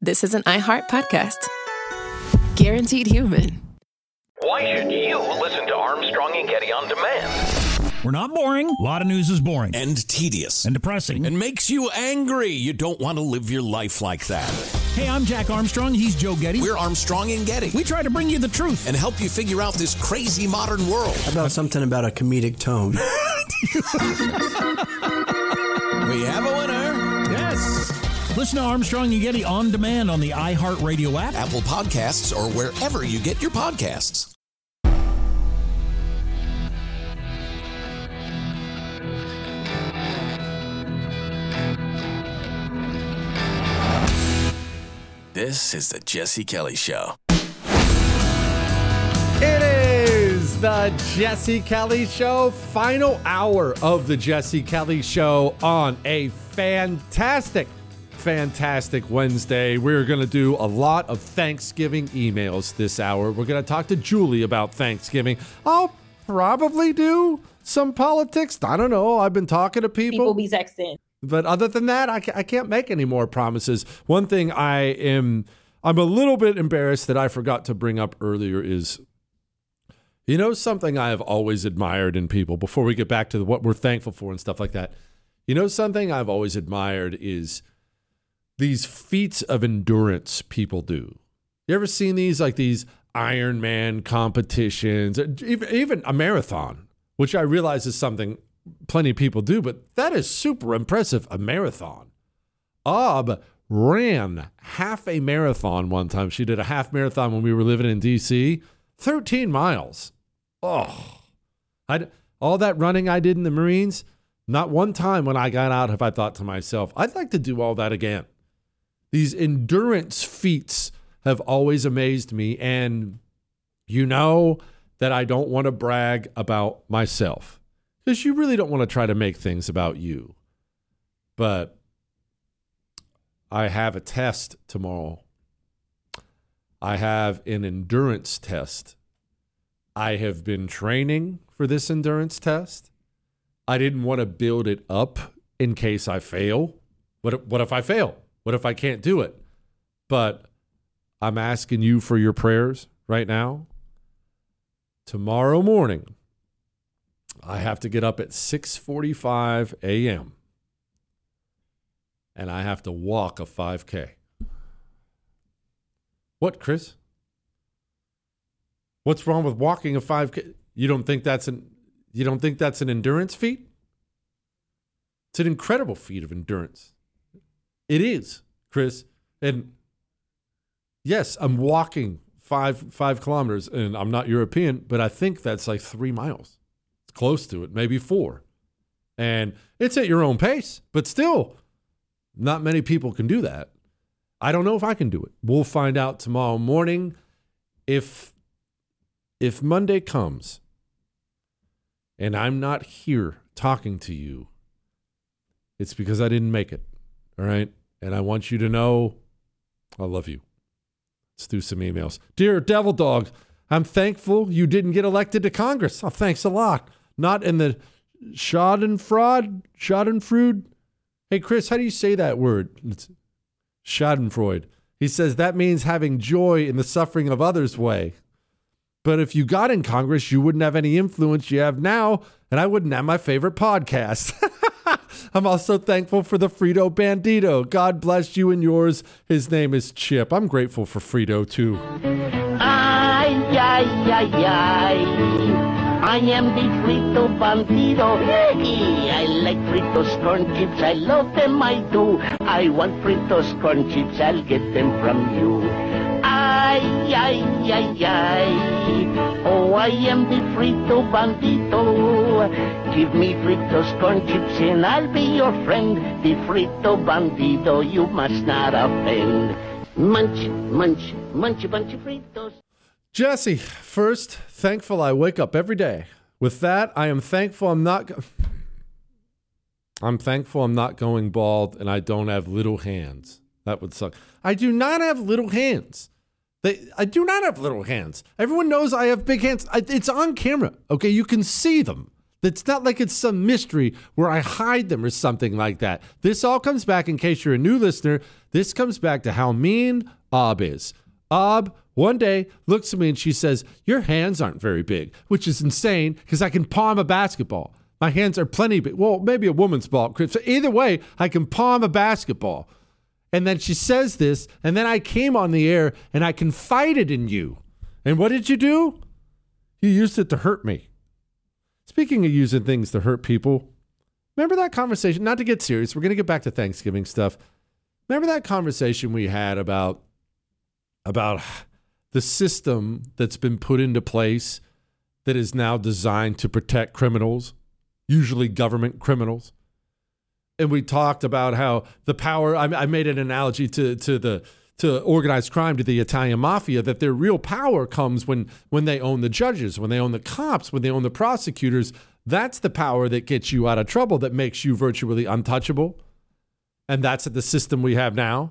this is an iHeart podcast. Guaranteed human. Why should you listen to Armstrong and Getty on demand? We're not boring. A lot of news is boring. And tedious. And depressing. And makes you angry. You don't want to live your life like that. Hey, I'm Jack Armstrong. He's Joe Getty. We're Armstrong and Getty. We try to bring you the truth. And help you figure out this crazy modern world. How about something about a comedic tone? We have a winner. Yes. Listen to Armstrong and Getty on demand on the iHeartRadio app, Apple Podcasts, or wherever you get your podcasts. This is the Jesse Kelly Show. It is the Jesse Kelly Show, final hour of the Jesse Kelly Show on a fantastic Wednesday. We're going to do a lot of Thanksgiving emails this hour. We're going to talk to Julie about Thanksgiving. I'll probably do some politics. I don't know. I've been talking to people. People be texting. But other than that, I can't make any more promises. One thing I'm a little bit embarrassed that I forgot to bring up earlier is, you know, something I have always admired in people before we get back to what we're thankful for and stuff like that. You know, something I've always admired is these feats of endurance people do. You ever seen these, like these Ironman competitions, even a marathon, which I realize is something plenty of people do, but that is super impressive, a marathon. Ran half a marathon one time. She did a half marathon when we were living in D.C., 13 miles. Oh, all that running I did in the Marines, not one time when I got out have I thought to myself, I'd like to do all that again. These endurance feats have always amazed me, and you know that I don't want to brag about myself, because you really don't want to try to make things about you. But I have a test tomorrow. I have an endurance test. I have been training for this endurance test. I didn't want to build it up in case I fail. What if I fail? What if I can't do it? But I'm asking you for your prayers right now. Tomorrow morning, I have to get up at 6:45 a.m. and I have to walk a 5K. What, Chris? What's wrong with walking a 5K? You don't think that's an endurance feat? It's an incredible feat of endurance. It is, Chris. And yes, I'm walking five kilometers, and I'm not European, but I think that's like 3 miles. Close to it, maybe 4. And it's at your own pace, but still, not many people can do that. I don't know if I can do it. We'll find out tomorrow morning. If Monday comes and I'm not here talking to you, it's because I didn't make it, all right? And I want you to know I love you. Let's do some emails. Dear Devil Dog, I'm thankful you didn't get elected to Congress. Oh, thanks a lot. Not in the Schadenfreude. Hey, Chris, how do you say that word? It's Schadenfreude. He says that means having joy in the suffering of others' way. But if you got in Congress, you wouldn't have any influence you have now, and I wouldn't have my favorite podcast. I'm also thankful for the Frito Bandito. God bless you and yours. His name is Chip. I'm grateful for Frito, too. Ay, ay, ay, ay. I am the Frito Bandito. I like Fritos corn chips. I love them, I do. I want Fritos corn chips. I'll get them from you. Ay, ay, ay, ay. Oh, I am the Frito Bandito. Give me Fritos corn chips and I'll be your friend. The Frito Bandito, you must not offend. Munch, munch, munch a bunch of Fritos. Jesse, first, thankful I wake up every day. With that, I am thankful I'm not going bald and I don't have little hands. That would suck. I do not have little hands. I do not have little hands. Everyone knows I have big hands. It's on camera. Okay, you can see them. It's not like it's some mystery where I hide them or something like that. This all comes back, in case you're a new listener, this comes back to how mean Ob is. Ob, one day, looks at me and she says, your hands aren't very big, which is insane because I can palm a basketball. My hands are plenty big. Well, maybe a woman's ball. So either way, I can palm a basketball. And then she says this, and then I came on the air and I confided in you. And what did you do? You used it to hurt me. Speaking of using things to hurt people, remember that conversation? Not to get serious, we're going to get back to Thanksgiving stuff. Remember that conversation we had about the system that's been put into place that is now designed to protect criminals, usually government criminals? And we talked about how the power, I made an analogy to organized crime, to the Italian mafia, that their real power comes when they own the judges, when they own the cops, when they own the prosecutors. That's the power that gets you out of trouble, that makes you virtually untouchable. And that's the system we have now.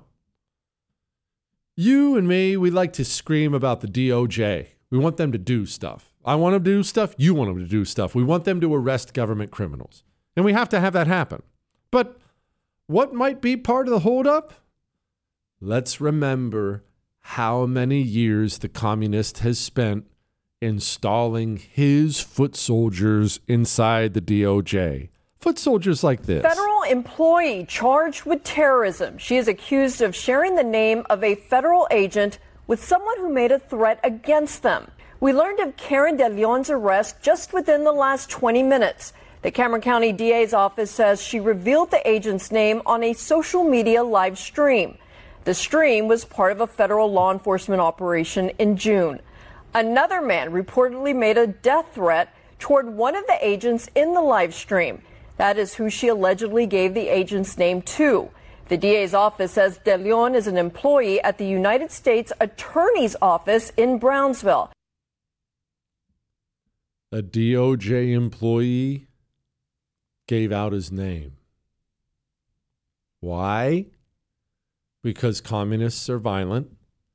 You and me, we like to scream about the DOJ. We want them to do stuff. I want them to do stuff. You want them to do stuff. We want them to arrest government criminals. And we have to have that happen. But what might be part of the holdup? Let's remember how many years the communist has spent installing his foot soldiers inside the DOJ. Foot soldiers like this. Federal employee charged with terrorism. She is accused of sharing the name of a federal agent with someone who made a threat against them. We learned of Karen De Leon's arrest just within the last 20 minutes. The Cameron County DA's office says she revealed the agent's name on a social media live stream. The stream was part of a federal law enforcement operation in June. Another man reportedly made a death threat toward one of the agents in the live stream. That is who she allegedly gave the agent's name to. The DA's office says De Leon is an employee at the United States Attorney's Office in Brownsville. A DOJ employee gave out his name. Why? Because communists are violent.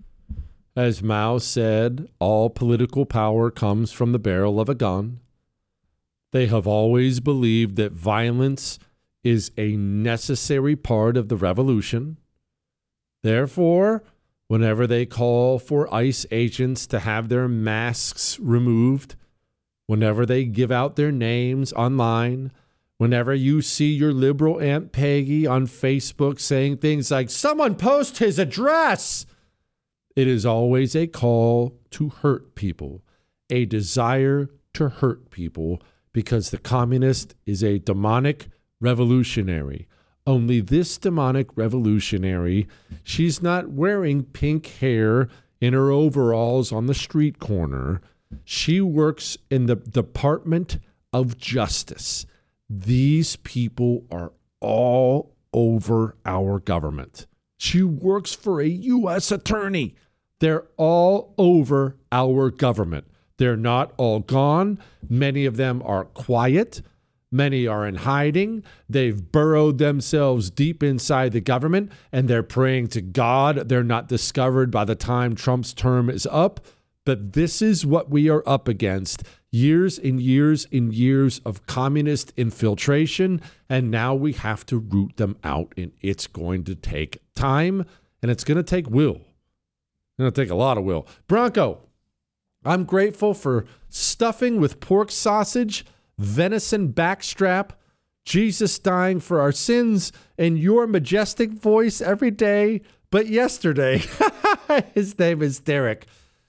As Mao said, all political power comes from the barrel of a gun. They have always believed that violence is a necessary part of the revolution. Therefore, whenever they call for ICE agents to have their masks removed, whenever they give out their names online, whenever you see your liberal Aunt Peggy on Facebook saying things like, someone post his address, it is always a call to hurt people, a desire to hurt people, because the communist is a demonic revolutionary. Only this demonic revolutionary, she's not wearing pink hair in her overalls on the street corner. She works in the Department of Justice. These people are all over our government. She works for a U.S. attorney. They're all over our government. They're not all gone. Many of them are quiet. Many are in hiding. They've burrowed themselves deep inside the government, and they're praying to God they're not discovered by the time Trump's term is up. But this is what we are up against. Years and years and years of communist infiltration, and now we have to root them out, and it's going to take time, and it's going to take will. It's going to take a lot of will. Bronco, I'm grateful for stuffing with pork sausage, venison backstrap, Jesus dying for our sins, and your majestic voice every day but yesterday. His name is Derek.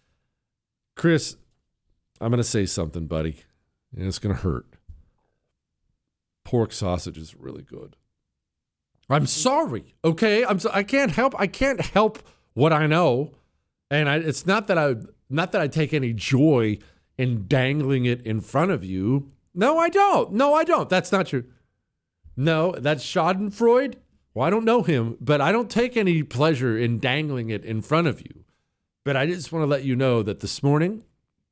Chris, I'm going to say something, buddy, and it's going to hurt. Pork sausage is really good. I'm sorry, okay? I can't help what I know, and it's not that I take any joy in dangling it in front of you. No, I don't. That's not true. No, that's Schadenfreude. Well, I don't know him, but I don't take any pleasure in dangling it in front of you. But I just want to let you know that this morning,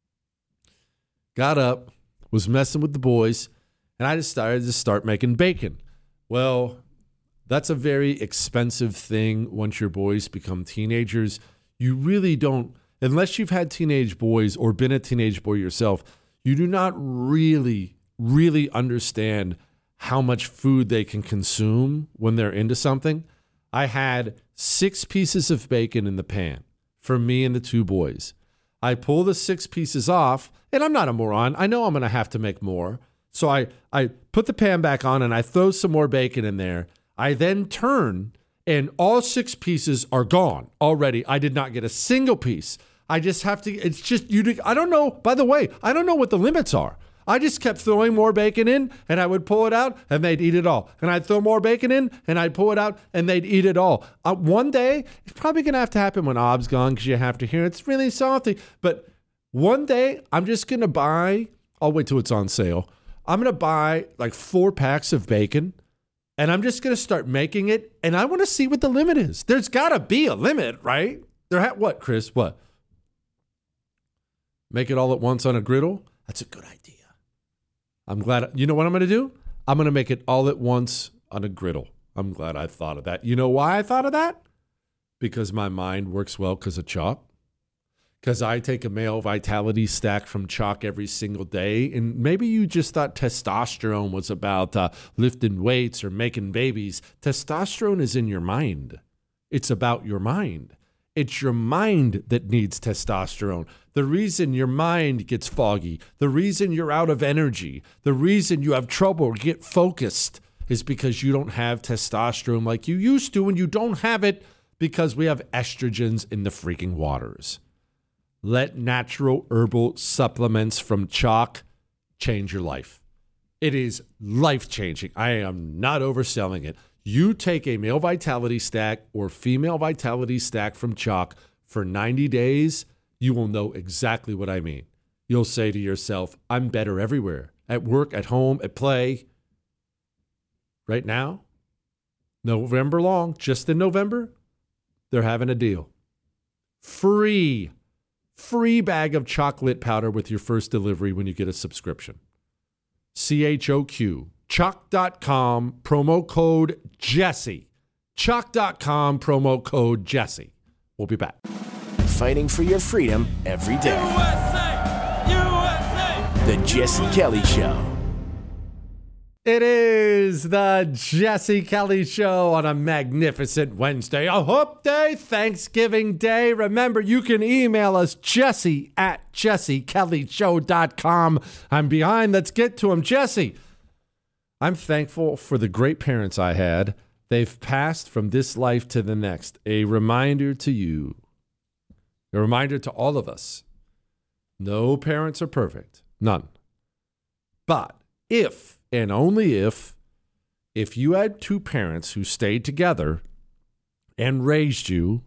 got up, was messing with the boys, and I decided to start making bacon. Well, that's a very expensive thing once your boys become teenagers. You really don't, unless you've had teenage boys or been a teenage boy yourself, you do not really really understand how much food they can consume when they're into something. I had 6 pieces of bacon in the pan for me and the 2 boys. I pull the 6 pieces off, and I'm not a moron. I know I'm going to have to make more. So I put the pan back on and I throw some more bacon in there. I then turn and all 6 pieces are gone already. I did not get a single piece. I just have to, it's just, I don't know, by the way, I don't know what the limits are. I just kept throwing more bacon in and I would pull it out and they'd eat it all. And I'd throw more bacon in and I'd pull it out and they'd eat it all. One day, it's probably going to have to happen when Ob's gone because you have to hear it's really salty. But one day, I'm just going to buy, I'll wait till it's on sale. I'm going to buy like 4 packs of bacon and I'm just going to start making it. And I want to see what the limit is. There's got to be a limit, right? What, Chris? What? Make it all at once on a griddle? That's a good idea. I'm glad. You know what I'm going to do? I'm going to make it all at once on a griddle. I'm glad I thought of that. You know why I thought of that? Because my mind works well because of chalk. Because I take a male vitality stack from chalk every single day. And maybe you just thought testosterone was about lifting weights or making babies. Testosterone is in your mind. It's about your mind. It's your mind that needs testosterone. The reason your mind gets foggy, the reason you're out of energy, the reason you have trouble get focused is because you don't have testosterone like you used to, and you don't have it because we have estrogens in the freaking waters. Let natural herbal supplements from chalk change your life. It is life-changing. I am not overselling it. You take a male vitality stack or female vitality stack from chalk for 90 days, you will know exactly what I mean. You'll say to yourself, I'm better everywhere. At work, at home, at play. Right now, November long, just in November, they're having a deal. Free bag of chocolate powder with your first delivery when you get a subscription. CHOQ. Chalk.com, promo code Jesse. Chalk.com, promo code Jesse. We'll be back. Fighting for your freedom every day. USA! USA! The Jesse Kelly Show. It is the Jesse Kelly Show on a magnificent Wednesday, a hump day, Thanksgiving Day. Remember, you can email us, jesse@jessekellyshow.com. I'm behind. Let's get to him. Jesse, I'm thankful for the great parents I had. They've passed from this life to the next. A reminder to you, a reminder to all of us, no parents are perfect. None. But if, and only if you had 2 parents who stayed together and raised you,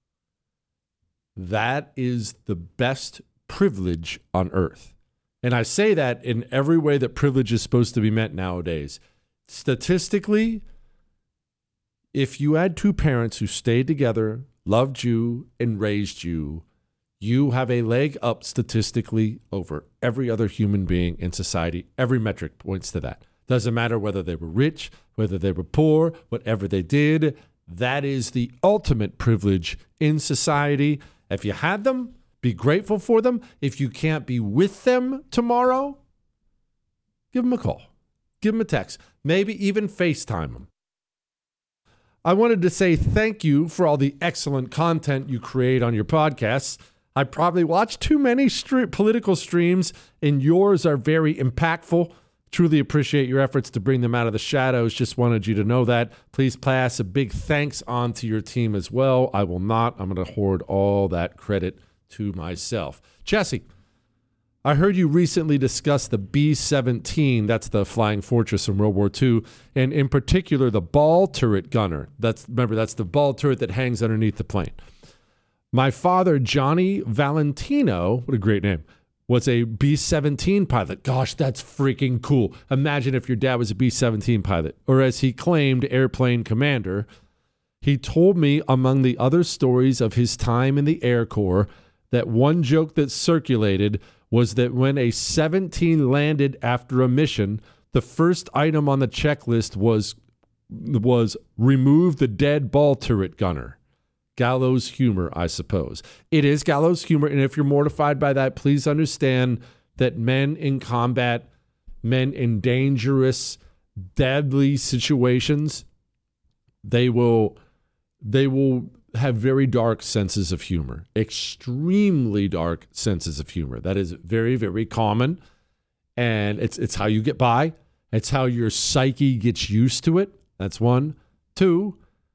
that is the best privilege on earth. And I say that in every way that privilege is supposed to be meant nowadays. Statistically, if you had 2 parents who stayed together, loved you, and raised you, you have a leg up statistically over every other human being in society. Every metric points to that. Doesn't matter whether they were rich, whether they were poor, whatever they did. That is the ultimate privilege in society. If you had them, be grateful for them. If you can't be with them tomorrow, give them a call. Give them a text. Maybe even FaceTime them. I wanted to say thank you for all the excellent content you create on your podcasts. I probably watch too many political streams, and yours are very impactful. Truly appreciate your efforts to bring them out of the shadows. Just wanted you to know that. Please pass a big thanks on to your team as well. I will not. I'm going to hoard all that credit to myself. Jesse, I heard you recently discuss the B-17, that's the Flying Fortress from World War II, and in particular the ball turret gunner. That's the ball turret that hangs underneath the plane. My father, Johnny Valentino, what a great name, was a B-17 pilot. Gosh, that's freaking cool. Imagine if your dad was a B-17 pilot, or as he claimed, airplane commander. He told me, among the other stories of his time in the Air Corps, that one joke that circulated was that when a 17 landed after a mission, the first item on the checklist was remove the dead ball turret gunner. Gallows humor, I suppose. It is gallows humor, and if you're mortified by that, please understand that men in combat men in dangerous, deadly situations, they will have very dark senses of humor, extremely dark senses of humor. That is very, very common. And it's how you get by. It's how your psyche gets used to it. That's one. Two,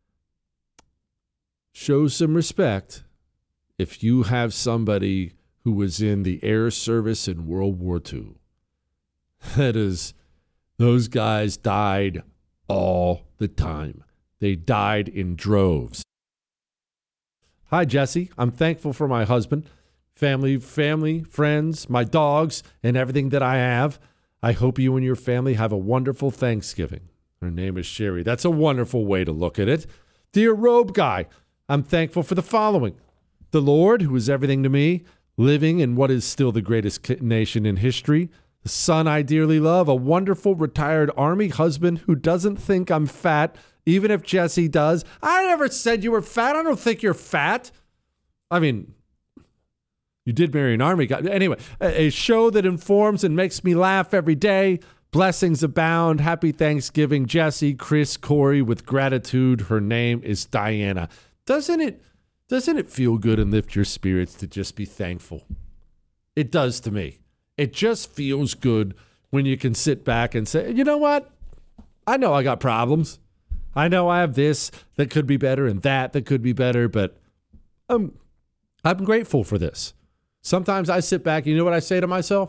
show some respect if you have somebody who was in the air service in World War II. That is, those guys died all the time. They died in droves. Hi, Jesse. I'm thankful for my husband, family, friends, my dogs, and everything that I have. I hope you and your family have a wonderful Thanksgiving. Her name is Sherry. That's a wonderful way to look at it. Dear Robe Guy, I'm thankful for the following. The Lord, who is everything to me, living in what is still the greatest nation in history. The son I dearly love, a wonderful retired Army husband who doesn't think I'm fat, even if Jesse does. I never said you were fat. I don't think you're fat. I mean, you did marry an Army guy. Anyway, a show that informs and makes me laugh every day. Blessings abound. Happy Thanksgiving, Jesse, Chris, Corey, with gratitude. Her name is Diana. Doesn't it feel good and lift your spirits to just be thankful? It does to me. It just feels good when you can sit back and say, you know what? I know I got problems. I know I have this that could be better and that could be better, but I'm grateful for this. Sometimes I sit back, you know what I say to myself?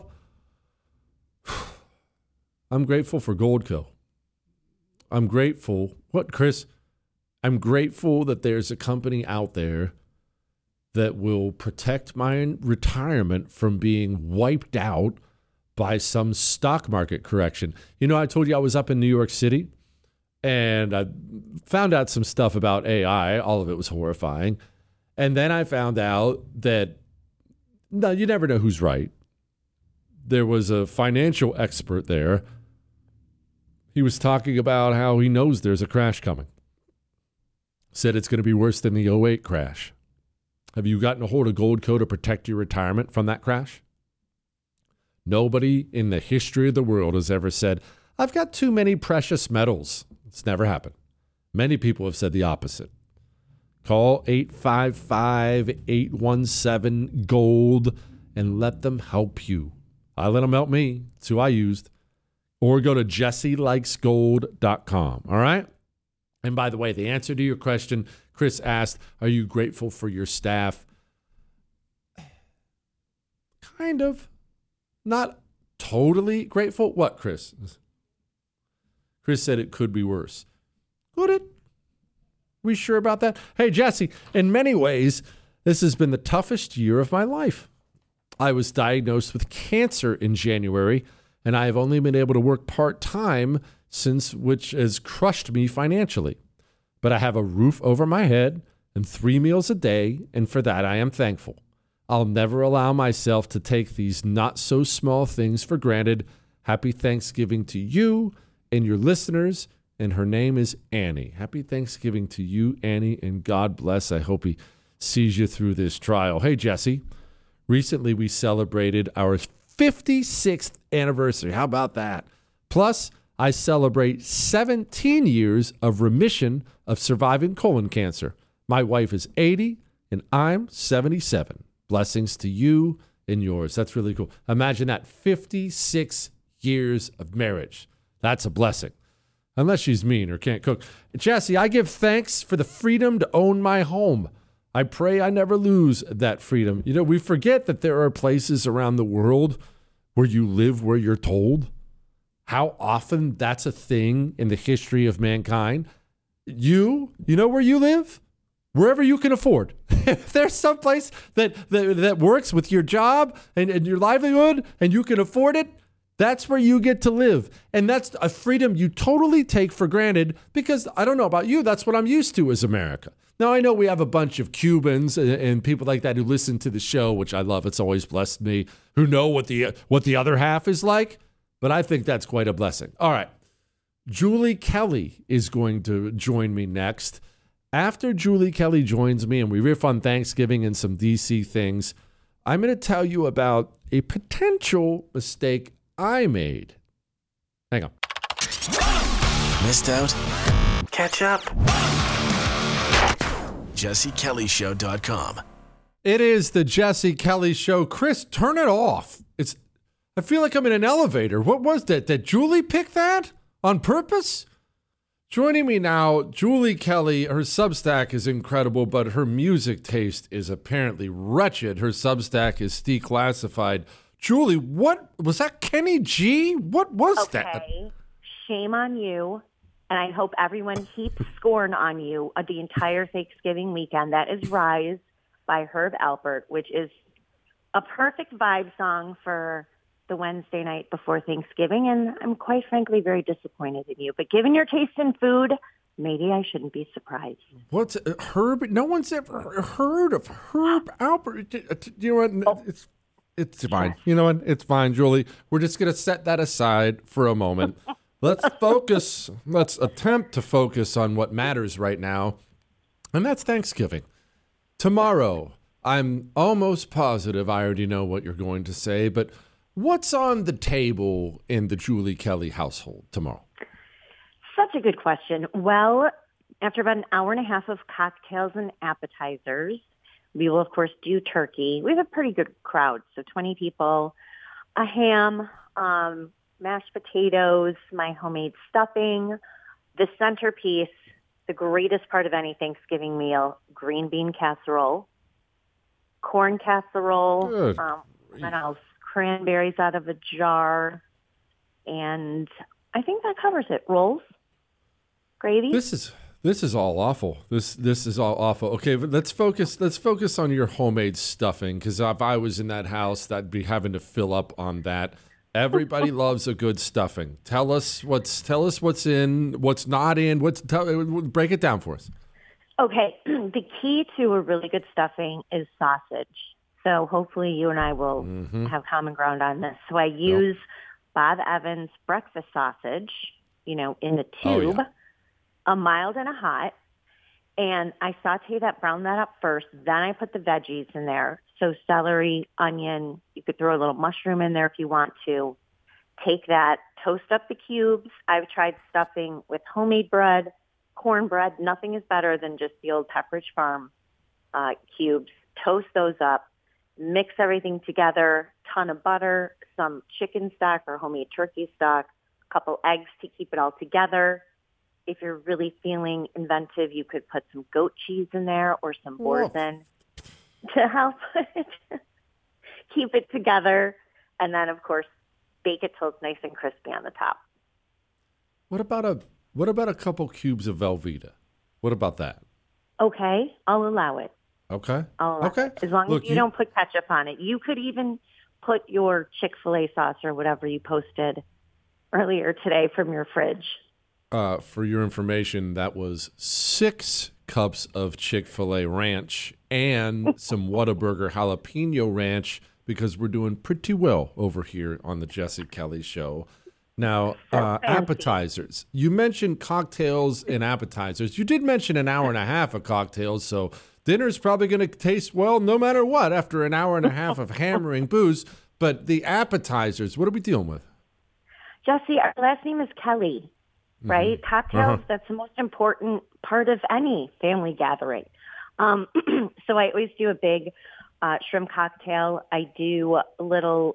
I'm grateful for Goldco. I'm grateful. What, Chris? I'm grateful that there's a company out there that will protect my retirement from being wiped out by some stock market correction. You know, I told you I was up in New York City and I found out some stuff about AI. All of it was horrifying. And then I found out that, no, you never know who's right. There was a financial expert there. He was talking about how he knows there's a crash coming. Said it's going to be worse than the 2008 crash. Have you gotten a hold of Goldco to protect your retirement from that crash? Nobody in the history of the world has ever said, I've got too many precious metals. It's never happened. Many people have said the opposite. Call 855-817-GOLD and let them help you. I let them help me. That's who I used. Or go to jesselikesgold.com. All right? And by the way, the answer to your question, Chris asked, are you grateful for your staff? Kind of. Not totally grateful. What, Chris? Chris said it could be worse. Could it? We sure about that? Hey, Jesse, in many ways, this has been the toughest year of my life. I was diagnosed with cancer in January, and I have only been able to work part-time since, which has crushed me financially. But I have a roof over my head and 3 meals a day, and for that I am thankful. I'll never allow myself to take these not-so-small things for granted. Happy Thanksgiving to you and your listeners, and her name is Annie. Happy Thanksgiving to you, Annie, and God bless. I hope he sees you through this trial. Hey, Jesse, recently we celebrated our 56th anniversary. How about that? Plus, I celebrate 17 years of remission of surviving colon cancer. My wife is 80 and I'm 77. Blessings to you and yours. That's really cool. Imagine that, 56 years of marriage. That's a blessing. Unless she's mean or can't cook. Jesse, I give thanks for the freedom to own my home. I pray I never lose that freedom. You know, we forget that there are places around the world where you live where you're told. How often that's a thing in the history of mankind. You know where you live? Wherever you can afford. If there's some place that works with your job and your livelihood and you can afford it, that's where you get to live. And that's a freedom you totally take for granted because, I don't know about you, that's what I'm used to as America. Now, I know we have a bunch of Cubans and people like that who listen to the show, which I love. It's always blessed me, who know what the other half is like. But I think that's quite a blessing. All right. Julie Kelly is going to join me next. After Julie Kelly joins me and we riff on Thanksgiving and some DC things, I'm going to tell you about a potential mistake I made Hang on. Missed out? Catch up. JesseKellyShow.com. It is the Jesse Kelly Show. Chris, turn it off. I feel like I'm in an elevator. What was that? Did Julie pick that on purpose? Joining me now, Julie Kelly. Her Substack is incredible, but her music taste is apparently wretched. Her Substack is declassified. Julie, what was that? Kenny G? What was that? Okay, shame on you. And I hope everyone heaps scorn on you the entire Thanksgiving weekend. That is Rise by Herb Alpert, which is a perfect vibe song for the Wednesday night before Thanksgiving. And I'm quite frankly very disappointed in you. But given your taste in food, maybe I shouldn't be surprised. What's Herb? No one's ever heard of Herb Alpert. You know what? It's fine. You know what? It's fine, Julie. We're just going to set that aside for a moment. Let's focus. Let's attempt to focus on what matters right now, and that's Thanksgiving. Tomorrow, I'm almost positive I already know what you're going to say, but what's on the table in the Julie Kelly household tomorrow? Such a good question. Well, after about an hour and a half of cocktails and appetizers, we will, of course, do turkey. We have a pretty good crowd, so 20 people, a ham, mashed potatoes, my homemade stuffing, the centerpiece, the greatest part of any Thanksgiving meal, green bean casserole, corn casserole, what else? Cranberries out of a jar, and I think that covers it. Rolls, gravy. This is all awful. This is all awful. Okay, but let's focus on your homemade stuffing, because if I was in that house, I'd be having to fill up on that. Everybody loves a good stuffing. Tell us what's in, what's not in. Break it down for us. Okay, the key to a really good stuffing is sausage. So hopefully you and I will have common ground on this. So I use Bob Evans breakfast sausage, in the tube, a mild and a hot, and I brown that up first. Then I put the veggies in there. So celery, onion, you could throw a little mushroom in there if you want to. Take that, toast up the cubes. I've tried stuffing with homemade bread, cornbread. Nothing is better than just the old Pepperidge Farm cubes. Toast those up, mix everything together, ton of butter, some chicken stock or homemade turkey stock, a couple eggs to keep it all together. If you're really feeling inventive, you could put some goat cheese in there or some boursin to help keep it together. And then, of course, bake it till it's nice and crispy on the top. What about a couple cubes of Velveeta? What about that? Okay, I'll allow it. Okay. I'll allow it. As long as you don't put ketchup on it. You could even put your Chick-fil-A sauce or whatever you posted earlier today from your fridge. For your information, that was 6 cups of Chick-fil-A ranch and some Whataburger jalapeno ranch, because we're doing pretty well over here on the Jesse Kelly Show. Now, appetizers. You mentioned cocktails and appetizers. You did mention an hour and a half of cocktails, so dinner's probably going to taste well no matter what after an hour and a half of hammering booze. But the appetizers, what are we dealing with? Jesse, our last name is Kelly, right? Cocktails, that's the most important part of any family gathering. So I always do a big shrimp cocktail. I do little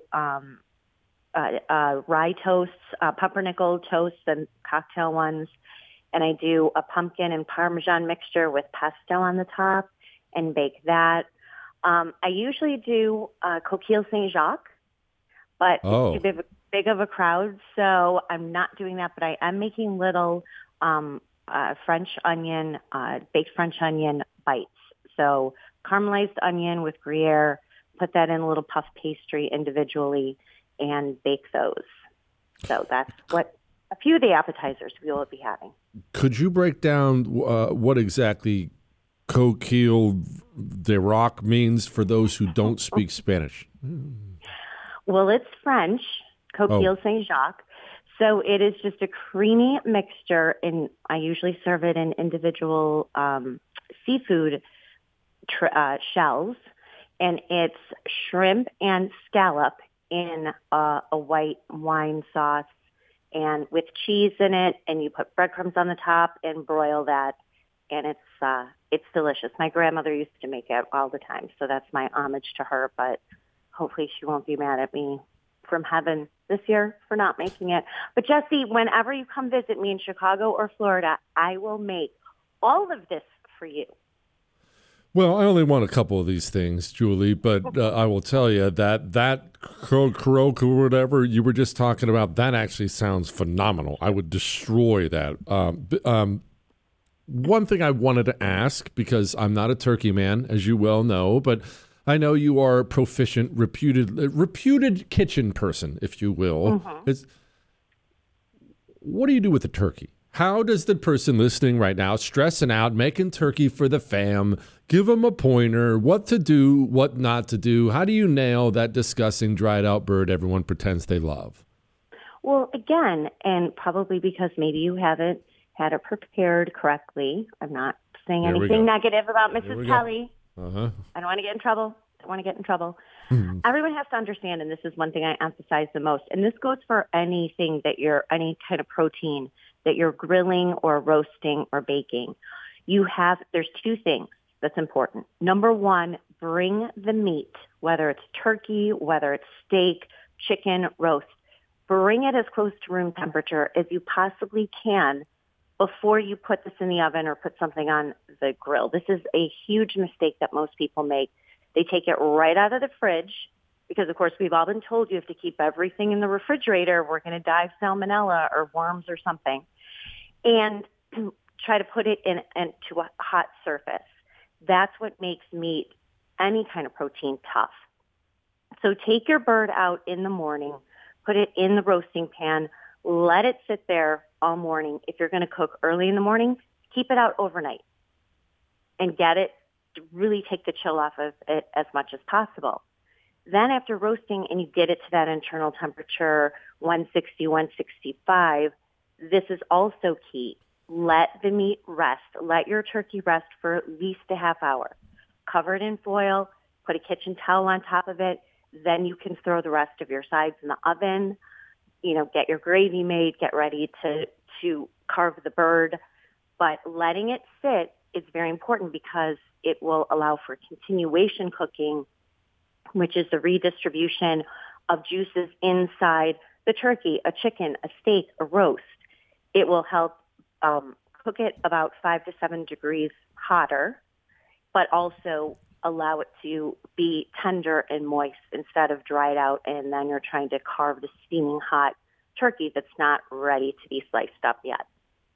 rye toasts, pumpernickel toasts and cocktail ones. And I do a pumpkin and Parmesan mixture with pesto on the top and bake that. I usually do Coquille Saint-Jacques, but it's too big of a crowd, so I'm not doing that. But I am making little French onion, baked French onion bites. So caramelized onion with Gruyere, put that in a little puff pastry individually, and bake those. So that's what a few of the appetizers we will be having. Could you break down what exactly Coquille de Rock means for those who don't speak Spanish? Well, it's French, Coquille Saint-Jacques. So it is just a creamy mixture, and I usually serve it in individual seafood shells, and it's shrimp and scallop in a white wine sauce and with cheese in it, and you put breadcrumbs on the top and broil that, and it's delicious. My grandmother used to make it all the time, so that's my homage to her, but hopefully she won't be mad at me from heaven this year for not making it. But Jesse, whenever you come visit me in Chicago or Florida, I will make all of this for you. Well, I only want a couple of these things, Julie, but I will tell you that croak or whatever you were just talking about, that actually sounds phenomenal. I would destroy that. One thing I wanted to ask, because I'm not a turkey man, as you well know, but I know you are a proficient, reputed kitchen person, if you will. Mm-hmm. What do you do with the turkey? How does the person listening right now, stressing out, making turkey for the fam, give them a pointer, what to do, what not to do? How do you nail that disgusting dried out bird everyone pretends they love? Well, again, and probably because maybe you haven't had it prepared correctly. I'm not saying anything negative about Mrs. Kelly. Uh-huh. I don't want to get in trouble. Everyone has to understand, and this is one thing I emphasize the most, and this goes for anything that any kind of protein that you're grilling or roasting or baking. There's two things that's important. Number one, bring the meat, whether it's turkey, whether it's steak, chicken, roast. Bring it as close to room temperature as you possibly can before you put this in the oven or put something on the grill. This is a huge mistake that most people make. They take it right out of the fridge because, of course, we've all been told you have to keep everything in the refrigerator. We're going to die of salmonella or worms or something. And try to put it into a hot surface. That's what makes meat, any kind of protein, tough. So take your bird out in the morning, put it in the roasting pan, let it sit there all morning. If you're going to cook early in the morning, keep it out overnight and get it to really take the chill off of it as much as possible. Then after roasting and you get it to that internal temperature, 160, 165, this is also key. Let the meat rest. Let your turkey rest for at least a half hour. Cover it in foil, put a kitchen towel on top of it. Then you can throw the rest of your sides in the oven. Get your gravy made, get ready to carve the bird. But letting it sit is very important because it will allow for continuation cooking, which is the redistribution of juices inside the turkey, a chicken, a steak, a roast. It will help cook it about 5 to 7 degrees hotter, but also allow it to be tender and moist instead of dried out, and then you're trying to carve the steaming hot turkey that's not ready to be sliced up yet.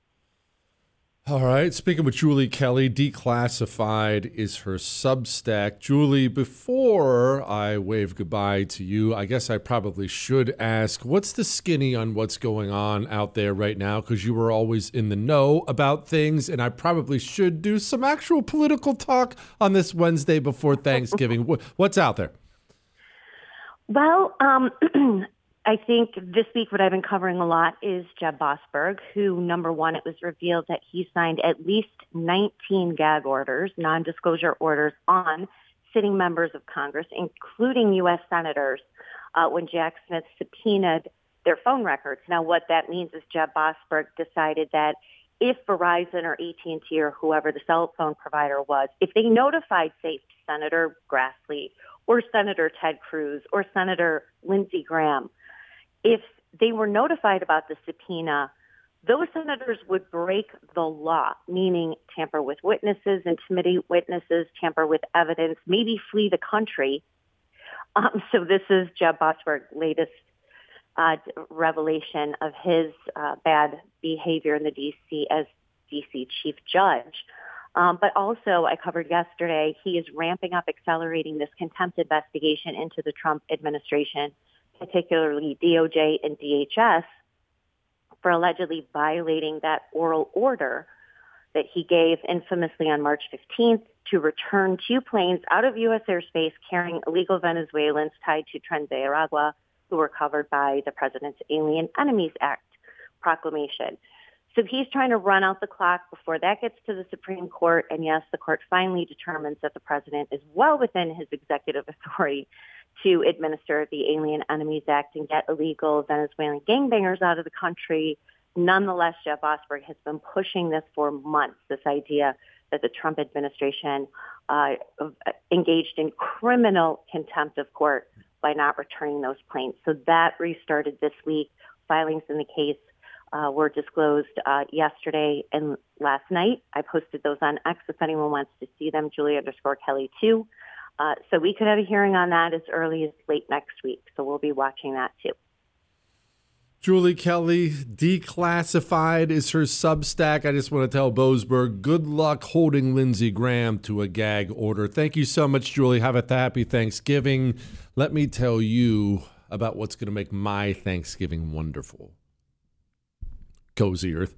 All right. Speaking with Julie Kelly, Declassified is her Substack. Julie, before I wave goodbye to you, I guess I probably should ask, what's the skinny on what's going on out there right now? Because you were always in the know about things, and I probably should do some actual political talk on this Wednesday before Thanksgiving. What's out there? Well, I think this week what I've been covering a lot is Jeb Boasberg, who, number one, it was revealed that he signed at least 19 gag orders, non-disclosure orders, on sitting members of Congress, including U.S. senators, when Jack Smith subpoenaed their phone records. Now, what that means is Jeb Boasberg decided that if Verizon or AT&T or whoever the cell phone provider was, if they notified, say, Senator Grassley or Senator Ted Cruz or Senator Lindsey Graham, if they were notified about the subpoena, those senators would break the law, meaning tamper with witnesses, intimidate witnesses, tamper with evidence, maybe flee the country. So this is Jeb Boasberg's latest revelation of his bad behavior in the D.C. as D.C. chief judge. But also, I covered yesterday, he is ramping up, accelerating this contempt investigation into the Trump administration, particularly DOJ and DHS, for allegedly violating that oral order that he gave infamously on March 15th to return 2 planes out of U.S. airspace carrying illegal Venezuelans tied to Tren de Aragua, who were covered by the President's Alien Enemies Act proclamation. So he's trying to run out the clock before that gets to the Supreme Court. And yes, the court finally determines that the president is well within his executive authority to administer the Alien Enemies Act and get illegal Venezuelan gangbangers out of the country. Nonetheless, Jeff Osberg has been pushing this for months, this idea that the Trump administration engaged in criminal contempt of court by not returning those planes. So that restarted this week. Filings in the case were disclosed yesterday and last night. I posted those on X if anyone wants to see them, Julie_Kelly 2. So we could have a hearing on that as early as late next week. So we'll be watching that too. Julie Kelly, Declassified is her Substack. I just want to tell Boasberg, good luck holding Lindsey Graham to a gag order. Thank you so much, Julie. Have a happy Thanksgiving. Let me tell you about what's going to make my Thanksgiving wonderful. Cozy Earth.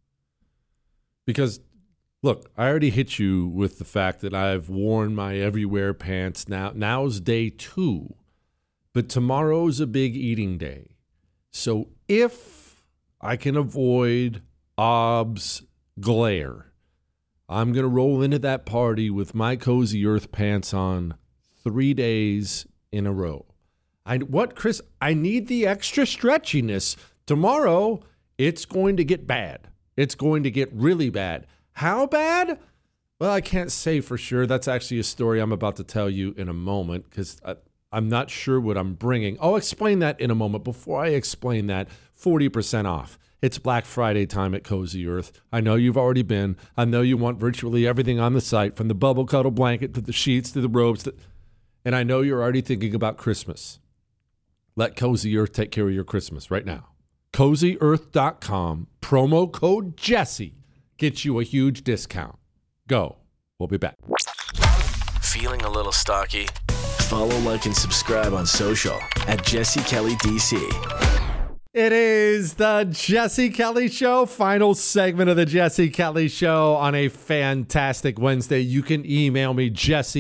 Because, look, I already hit you with the fact that I've worn my everywhere pants. Now's day 2, but tomorrow's a big eating day. So if I can avoid OBS glare, I'm going to roll into that party with my Cozy Earth pants on 3 days in a row. Chris? I need the extra stretchiness. Tomorrow, it's going to get bad. It's going to get really bad. How bad? Well, I can't say for sure. That's actually a story I'm about to tell you in a moment because I'm not sure what I'm bringing. I'll explain that in a moment. Before I explain that, 40% off. It's Black Friday time at Cozy Earth. I know you've already been. I know you want virtually everything on the site, from the bubble cuddle blanket to the sheets to the robes. And I know you're already thinking about Christmas. Let Cozy Earth take care of your Christmas right now. CozyEarth.com, promo code Jesse gets you a huge discount. Go. We'll be back. Feeling a little stocky? Follow, like, and subscribe on social at Jesse Kelly DC. It is the Jesse Kelly Show, final segment of the Jesse Kelly Show on a fantastic Wednesday. You can email me,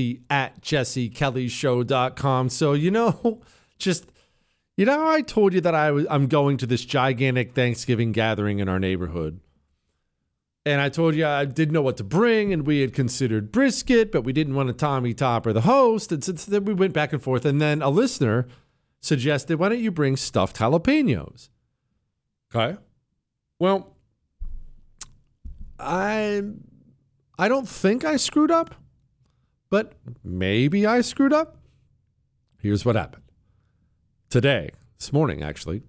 jesse@jessekellyshow.com. So, how I told you that I'm going to this gigantic Thanksgiving gathering in our neighborhood. And I told you I didn't know what to bring, and we had considered brisket, but we didn't want a Tommy Topper, the host. And so then we went back and forth. And then a listener suggested, why don't you bring stuffed jalapenos? Okay. Well, I don't think I screwed up, but maybe I screwed up. Here's what happened. This morning, actually,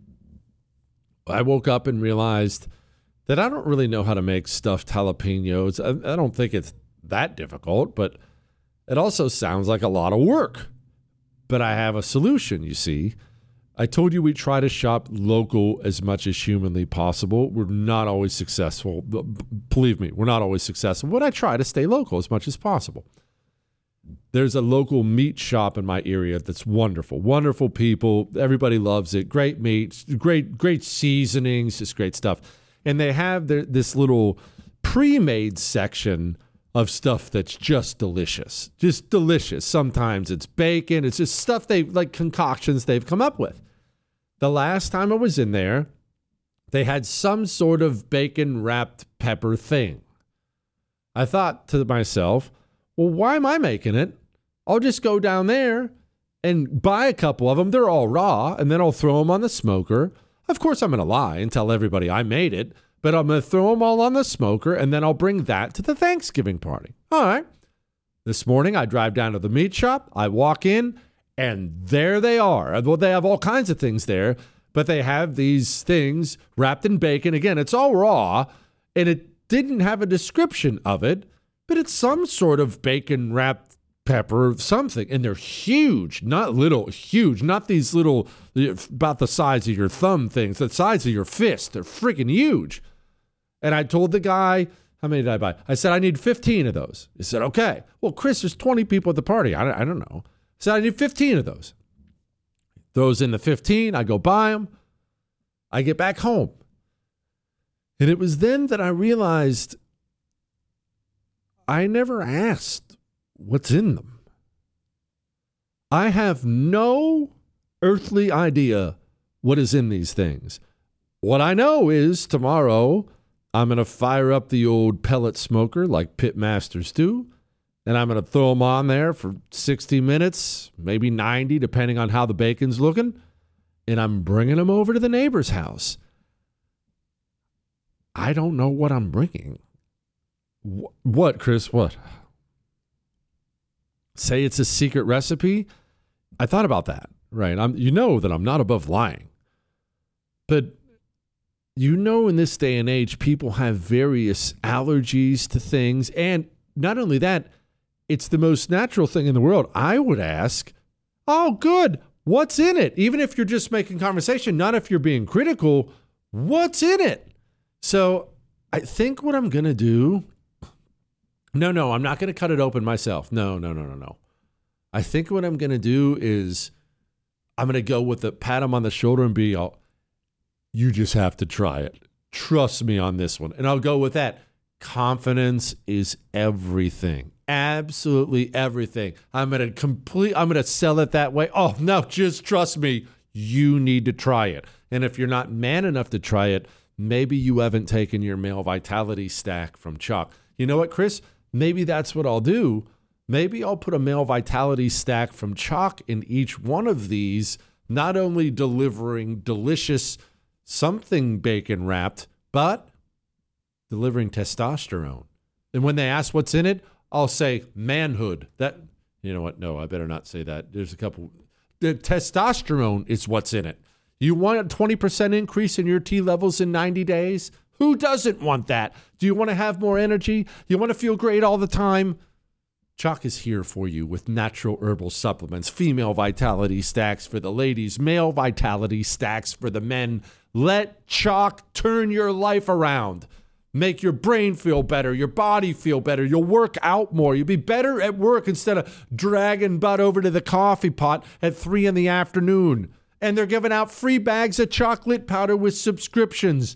I woke up and realized that I don't really know how to make stuffed jalapenos. I don't think it's that difficult, but it also sounds like a lot of work. But I have a solution, you see. I told you we try to shop local as much as humanly possible. We're not always successful. Believe me, we're not always successful, but I try to stay local as much as possible. There's a local meat shop in my area that's wonderful. Wonderful people. Everybody loves it. Great meats, great seasonings, just great stuff. And they have this little pre-made section of stuff that's just delicious. Just delicious. Sometimes it's bacon. It's just stuff concoctions they've come up with. The last time I was in there, they had some sort of bacon-wrapped pepper thing. I thought to myself, well, why am I making it? I'll just go down there and buy a couple of them. They're all raw, and then I'll throw them on the smoker. Of course, I'm going to lie and tell everybody I made it, but I'm going to throw them all on the smoker, and then I'll bring that to the Thanksgiving party. All right. This morning, I drive down to the meat shop. I walk in, and there they are. Well, they have all kinds of things there, but they have these things wrapped in bacon. Again, it's all raw, and it didn't have a description of it, but it's some sort of bacon-wrapped pepper something, and they're huge, not little, huge, not these little, about the size of your thumb things, the size of your fist. They're freaking huge. And I told the guy, how many did I buy? I said, I need 15 of those. He said, okay. Well, Chris, there's 20 people at the party. I don't know. I said, I need 15 of those. Throws in the 15. I go buy them. I get back home. And it was then that I realized I never asked what's in them. I have no earthly idea what is in these things. What I know is tomorrow I'm going to fire up the old pellet smoker like pit masters do, and I'm going to throw them on there for 60 minutes, maybe 90, depending on how the bacon's looking, and I'm bringing them over to the neighbor's house. I don't know what I'm bringing. What, Chris? What? Say it's a secret recipe? I thought about that, right? You know that I'm not above lying. But you know, in this day and age, people have various allergies to things. And not only that, it's the most natural thing in the world. I would ask, oh, good. What's in it? Even if you're just making conversation, not if you're being critical, what's in it? So I think what I'm going to do, no, I'm not going to cut it open myself. No. I think what I'm going to do is I'm going to go with the pat him on the shoulder and be all, you just have to try it. Trust me on this one. And I'll go with that. Confidence is everything. Absolutely everything. I'm going to sell it that way. Oh, no, just trust me. You need to try it. And if you're not man enough to try it, maybe you haven't taken your male vitality stack from Choq. You know what, Chris? Maybe that's what I'll do. Maybe I'll put a male vitality stack from Choq in each one of these, not only delivering delicious something bacon wrapped, but delivering testosterone. And when they ask what's in it, I'll say manhood. That, you know what? No, I better not say that. There's a couple. The testosterone is what's in it. You want a 20% increase in your T levels in 90 days? Who doesn't want that? Do you want to have more energy? You want to feel great all the time? Choq is here for you with natural herbal supplements, female vitality stacks for the ladies, male vitality stacks for the men. Let Choq turn your life around. Make your brain feel better, your body feel better. You'll work out more. You'll be better at work instead of dragging butt over to the coffee pot at 3 p.m. And they're giving out free bags of chocolate powder with subscriptions.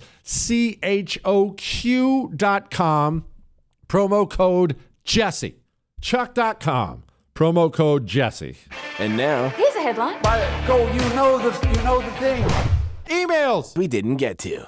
CHOQ.com, promo code Jesse. Choq.com, promo code Jesse. And now, here's a headline. Go, you know the thing. Emails we didn't get to.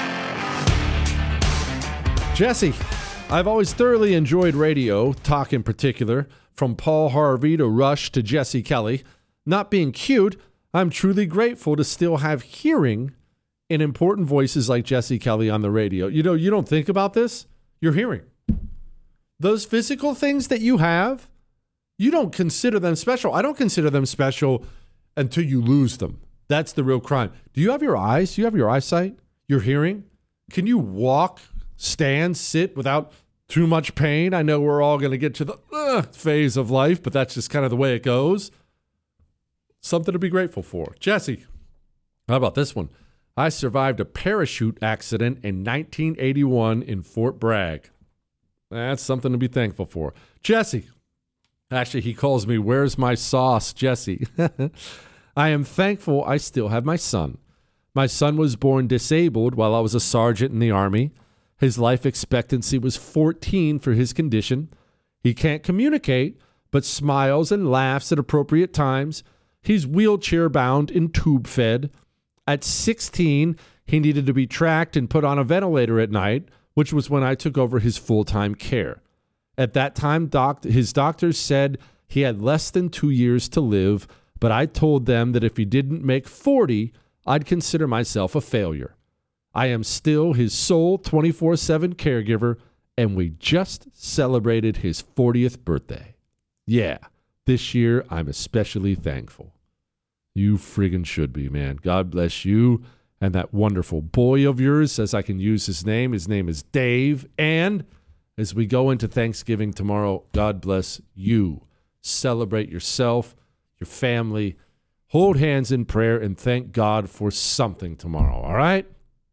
Jesse, I've always thoroughly enjoyed radio, talk in particular, from Paul Harvey to Rush to Jesse Kelly. Not being cute, I'm truly grateful to still have hearing in important voices like Jesse Kelly on the radio. You know, you don't think about this. You're hearing. Those physical things that you have, you don't consider them special. I don't consider them special until you lose them. That's the real crime. Do you have your eyes? Do you have your eyesight? Your hearing? Can you walk, stand, sit without too much pain? I know we're all going to get to the phase of life, but that's just kind of the way it goes. Something to be grateful for. Jesse, how about this one? I survived a parachute accident in 1981 in Fort Bragg. That's something to be thankful for. Jesse, actually, he calls me, where's my sauce, Jesse? I am thankful I still have my son. My son was born disabled while I was a sergeant in the Army. His life expectancy was 14 for his condition. He can't communicate, but smiles and laughs at appropriate times. He's wheelchair bound and tube fed. At 16, he needed to be tracked and put on a ventilator at night, which was when I took over his full-time care. At that time, his doctors said he had less than 2 years to live, but I told them that if he didn't make 40, I'd consider myself a failure. I am still his sole 24/7 caregiver, and we just celebrated his 40th birthday. Yeah, this year I'm especially thankful. You friggin' should be, man. God bless you and that wonderful boy of yours, as I can use his name. His name is Dave. And as we go into Thanksgiving tomorrow, God bless you. Celebrate yourself, your family. Hold hands in prayer and thank God for something tomorrow, all right?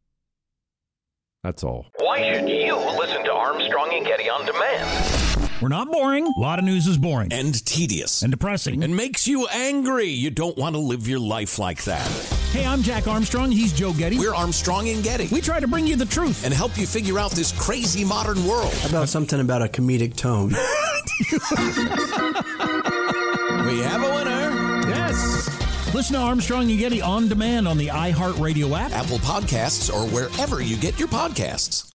That's all. Why should you listen to Armstrong and Getty on demand? We're not boring. A lot of news is boring. And tedious. And depressing. And makes you angry. You don't want to live your life like that. Hey, I'm Jack Armstrong. He's Joe Getty. We're Armstrong and Getty. We try to bring you the truth. And help you figure out this crazy modern world. How about something about a comedic tone? We have a winner. Yes. Listen to Armstrong and Getty on demand on the iHeartRadio app, Apple Podcasts, or wherever you get your podcasts.